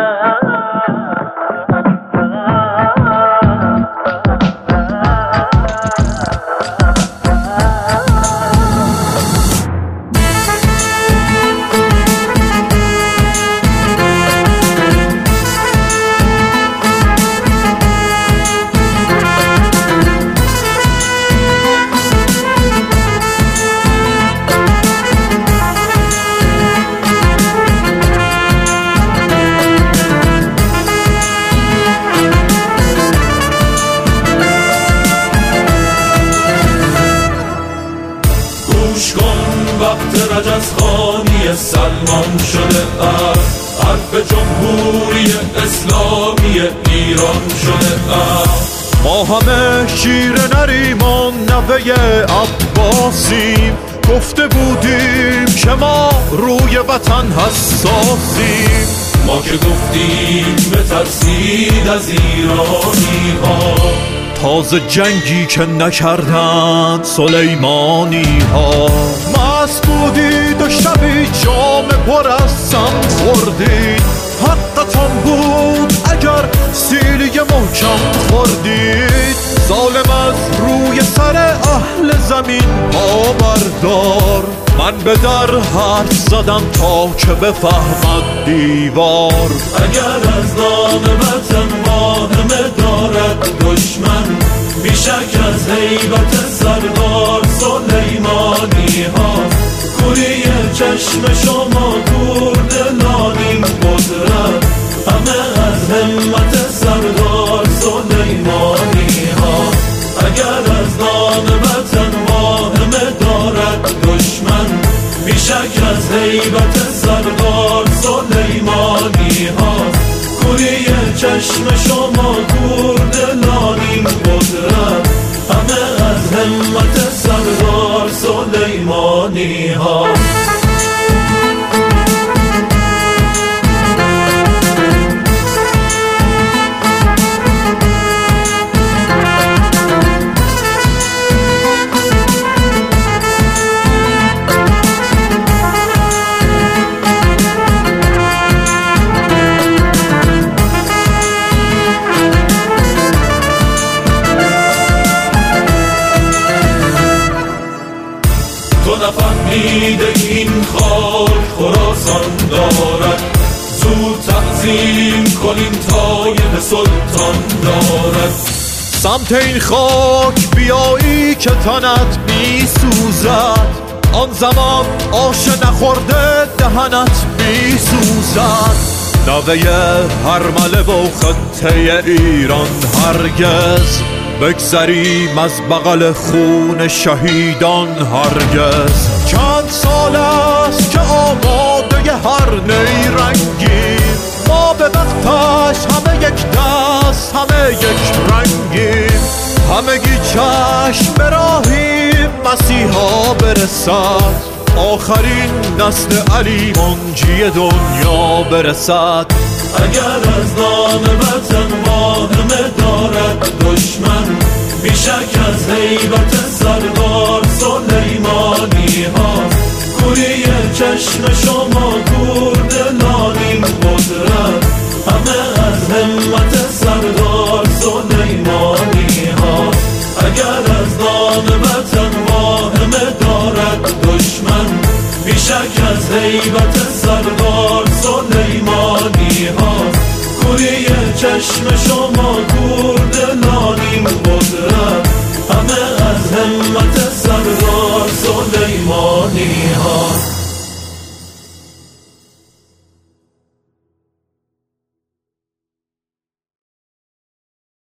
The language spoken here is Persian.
وقت رجزخانی سلمان شده است، حرف جمهوری اسلامی ایران شده است. ما همه شیر نریم و نوه عباسیم، گفته بودیم که ما روی وطن حساسیم. ما که گفتیم بترسید از ایرانی ها، تازه جنگی که نکردند سلیمانی ها. مست بودید و شبی جام پر از سم خوردید، حقتان بود اگر سیلی محکم خوردید. ظالم از روی سر اهل زمین پا بردار، من به در حرف زدم تا که بفهمد دیوار. اگر از نام وطن واهمه دارد دشمن، بیشک از هیبت سردار سلیمانی ها. کوری چشم شما کوردلان این قدرت، همه از همت سردار سلیمانی ها. اگر از نام وطن واهمه دارد دشمن، بیشک از هیبت سردار سلیمانی ها. کوری چشم شما کوردلان این قدرت، همه از همت سردار سلیمانی ها. تو نفهمیده این خاک خراسان دارد، زود تعظیم کنیم طایب سلطان دارد. سمت این خاک بیایی که تنت می سوزد، آن زمان آش نخورده دهنت می سوزد. نوه هرمله و خطه ایران هرگز، بگذریم از بغل خون شهیدان هرگز. چند سال است که آماده هر نیرنگیم، ما به وقتش همه یک دست همه یک رنگیم. همگی چشم براهیم مسیحا برسد، آخرین نسل علی منجی دنیا برسد. اگر از نام وطن واهمه دارد دشمن، بیشک از هیبت سردار سلیمانی ها. کوری چشم شما کوردلان این قدرت، همه از همت سردار سلیمانی ها. اگر از نام وطن واهمه دارد دشمن، بیشک از هیبت سردار سلیمانی ها. کوری چشم شما کوردلان این قدرت، همه از همت سردار سلیمانی ها.